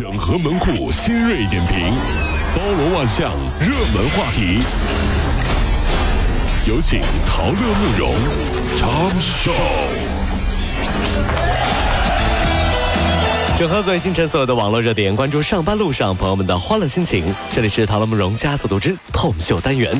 整合门户新锐点评，包罗万象，热门话题。有请陶乐慕容 Tom Show。 整合最清晨所有的网络热点，关注上班路上朋友们的欢乐心情。这里是陶乐慕容加速度之痛秀单元。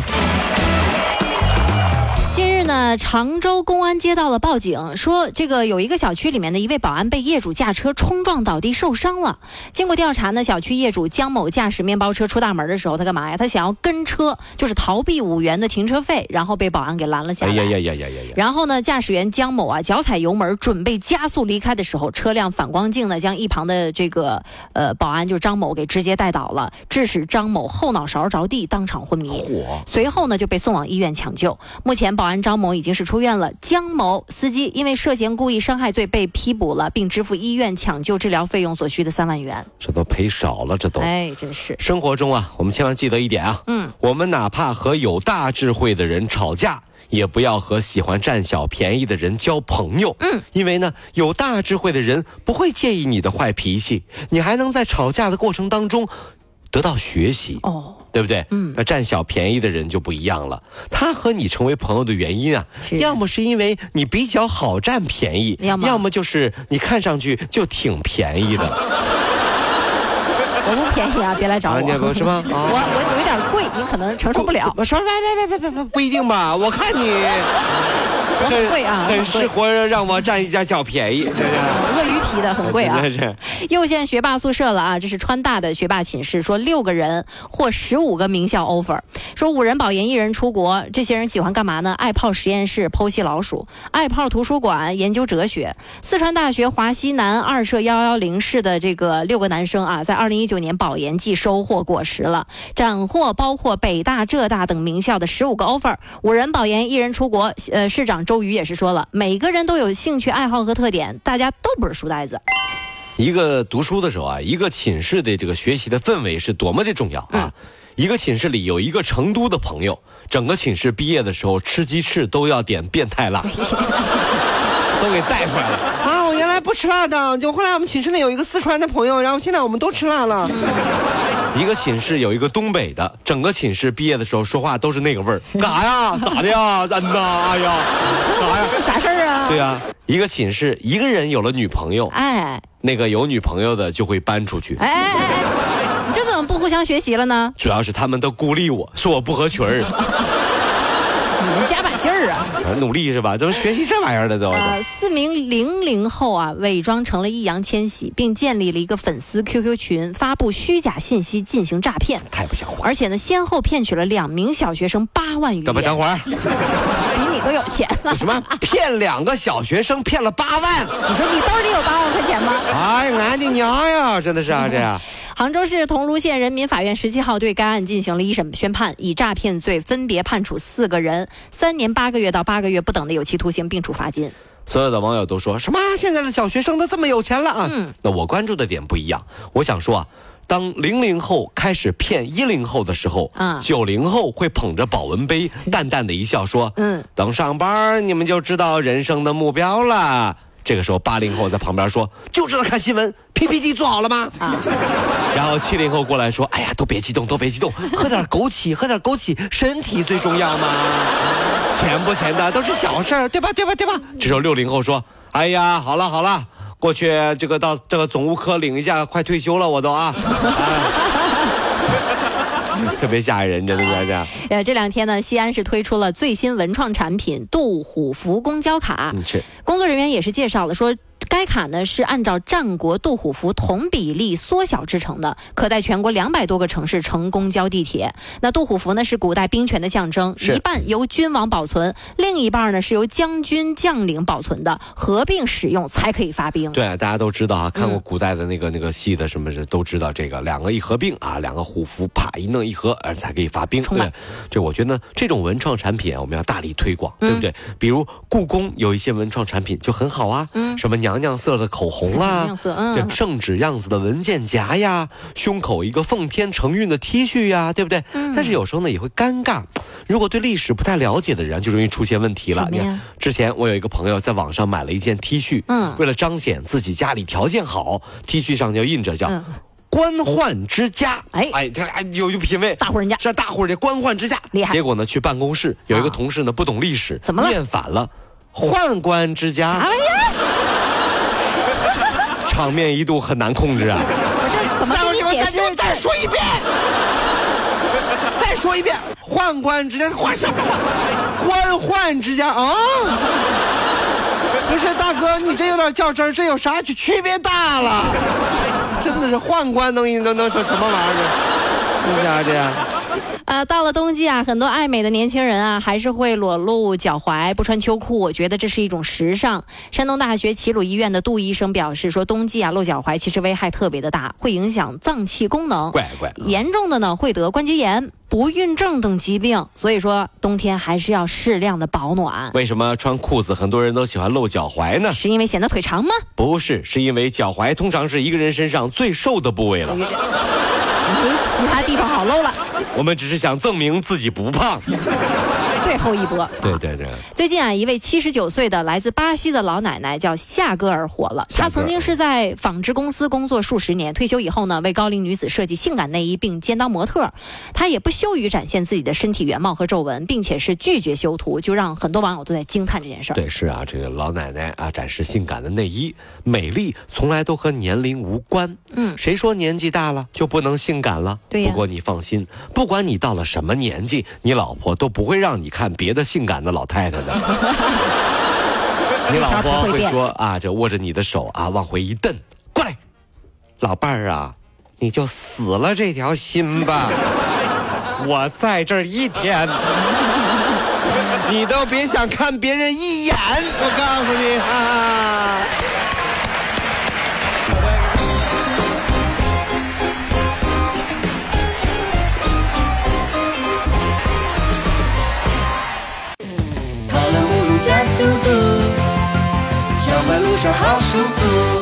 近日呢，常州公安接到了报警，说这个有一个小区里面的一位保安被业主驾车冲撞倒地受伤了。经过调查呢，小区业主江某驾驶面包车出大门的时候，他干嘛呀？他想要跟车，就是逃避5元的停车费，然后被保安给拦了下来。然后呢，驾驶员江某啊，脚踩油门准备加速离开的时候，车辆反光镜呢将一旁的这个保安就是张某给直接带倒了，致使张某后脑勺着地，当场昏迷。随后呢就被送往医院抢救。目前保安张某已经是出院了，江某司机因为涉嫌故意伤害罪被批捕了，并支付医院抢救治疗费用所需的3万元。 这都赔少了，这都。 哎，真是。 生活中啊，我们千万记得一点啊，我们哪怕和有大智慧的人吵架，也不要和喜欢占小便宜的人交朋友。因为呢，有大智慧的人不会介意你的坏脾气，你还能在吵架的过程当中得到学习。对不对？那占小便宜的人就不一样了，他和你成为朋友的原因啊，要么是因为你比较好占便宜，要么就是你看上去就挺便宜的。 我不便宜啊，别来找我。 你是吗？ 我有点贵，你可能承受不了。 我说别，不一定吧？我看你很贵啊， 很适合让我占一下小便宜。 鳄鱼皮的很贵啊。又现学霸宿舍了啊！这是川大的学霸寝室，说6个人获15个名校 offer， 说5人保研1人出国。这些人喜欢干嘛呢？爱泡实验室剖析老鼠，爱泡图书馆研究哲学。四川大学华西南2舍110室的这个6个男生啊，在2019年保研季收获果实了，斩获包括北大、浙大等名校的15个 offer。5人保研1人出国。市长周瑜也是说了，每个人都有兴趣爱好和特点，大家都不是书呆子。 一个读书的时候啊，一个寝室的这个学习的氛围是多么的重要啊！一个寝室里有一个成都的朋友，整个寝室毕业的时候吃鸡翅都要点变态辣，都给带出来了啊！我原来不吃辣的，就后来我们寝室里有一个四川的朋友，然后现在我们都吃辣了。一个寝室有一个东北的，整个寝室毕业的时候说话都是那个味儿。干啥呀？咋的呀？真的？哎呀，干啥呀？ 啥事儿啊？ 对啊，一个寝室一个人有了女朋友，那个有女朋友的就会搬出去。 你这怎么不互相学习了呢？ 主要是他们都孤立我，说我不合群儿。 你们加把劲儿啊！ 努力是吧？怎么学习这玩意儿的都 ？4名00后啊，伪装成了易烊千玺，并建立了一个粉丝 QQ 群，发布虚假信息进行诈骗， 太不像话！ 而且呢，先后骗取了2名小学生8万余元。 等会儿， 比你都有钱了。 什么？骗2个小学生骗了8万？ 你说你兜里有8万块钱吗？ 哎呀，俺的娘呀！真的是啊，这样。 杭州市桐庐县人民法院17号对该案进行了1审宣判，以诈骗罪分别判处4个人3年8个月到8个月不等的有期徒刑，并处罚金。 所有的网友都说什么现在的小学生都这么有钱了啊？那我关注的点不一样，我想说啊，当00后开始骗10后的时候，90后会捧着保温杯，淡淡的一笑说，等上班你们就知道人生的目标了。这个时候80后在旁边说，就知道看新闻 PPT 做好了吗？然后70后过来说，哎呀，都别激动，喝点枸杞，身体最重要嘛。钱不钱的都是小事儿，对吧？这时候60后说，哎呀，好了，过去这个到这个总务科领一下，快退休了我都啊。特别吓人，真的是这样。 这2天呢，西安是推出了最新文创产品杜虎符公交卡。工作人员也是介绍了说，该卡呢是按照战国杜虎符同比例缩小制成的，可在全国200多个城市乘公交地铁。那杜虎符呢是古代兵权的象征，一半由君王保存，另一半呢是由将军将领保存的，合并使用才可以发兵。 对，大家都知道啊，看过古代的那个戏的什么都知道这个2个一合并啊，2个虎符啪一弄一合，才可以发兵。对，这我觉得这种文创产品我们要大力推广，对不对？比如故宫有一些文创产品就很好啊，什么娘娘色的口红啦，圣旨样子的文件夹呀，胸口一个奉天承运的 T 恤呀，对不对？但是有时候呢也会尴尬，如果对历史不太了解的人就容易出现问题了。之前我有一个朋友在网上买了一件 T 恤，为了彰显自己家里条件好， T 恤上就印着叫官宦之家。哎，这有品位， 大户人家， 是大户人家，官宦之家， 厉害。 结果呢，去办公室有一个同事呢不懂历史， 怎么了？ 念反了，宦官之家。 啥玩意儿？ 场面一度很难控制啊！ 我这怎么跟你解释？ 再说一遍，再说一遍，宦官之家，宦什么宦？官宦之家啊！不是大哥，你这有点较真儿，这有啥区别大了？真的是宦官能说什么玩意儿？是不是这样？ 到了冬季啊，很多爱美的年轻人啊，还是会裸露脚踝，不穿秋裤。我觉得这是一种时尚。山东大学齐鲁医院的杜医生表示说，冬季啊露脚踝其实危害特别的大，会影响脏器功能，严重的呢会得关节炎、不孕症等疾病。所以说冬天还是要适量的保暖。 为什么穿裤子很多人都喜欢露脚踝呢？ 是因为显得腿长吗？ 不是，是因为脚踝通常是一个人身上最瘦的部位了。 没其他地方好露了。 我们只是想证明自己不胖。 最后一波。 对。 最近啊，一位79岁的来自巴西的老奶奶叫夏戈尔火了。她曾经是在纺织公司工作数十年，退休以后呢，为高龄女子设计性感内衣并兼当模特。她也不羞于展现自己的身体原貌和皱纹，并且是拒绝修图，就让很多网友都在惊叹这件事儿。 对，是啊，这个老奶奶啊，展示性感的内衣，美丽从来都和年龄无关。谁说年纪大了就不能性感了？ 对呀。 不过你放心，不管你到了什么年纪，你老婆都不会让你看别的性感的老太太的。你老婆会说啊，就握着你的手啊，往回一蹬，过来，老伴儿啊，你就死了这条心吧，我在这儿一天，你都别想看别人一眼，我告诉你啊。 加速度，上班路上好舒服。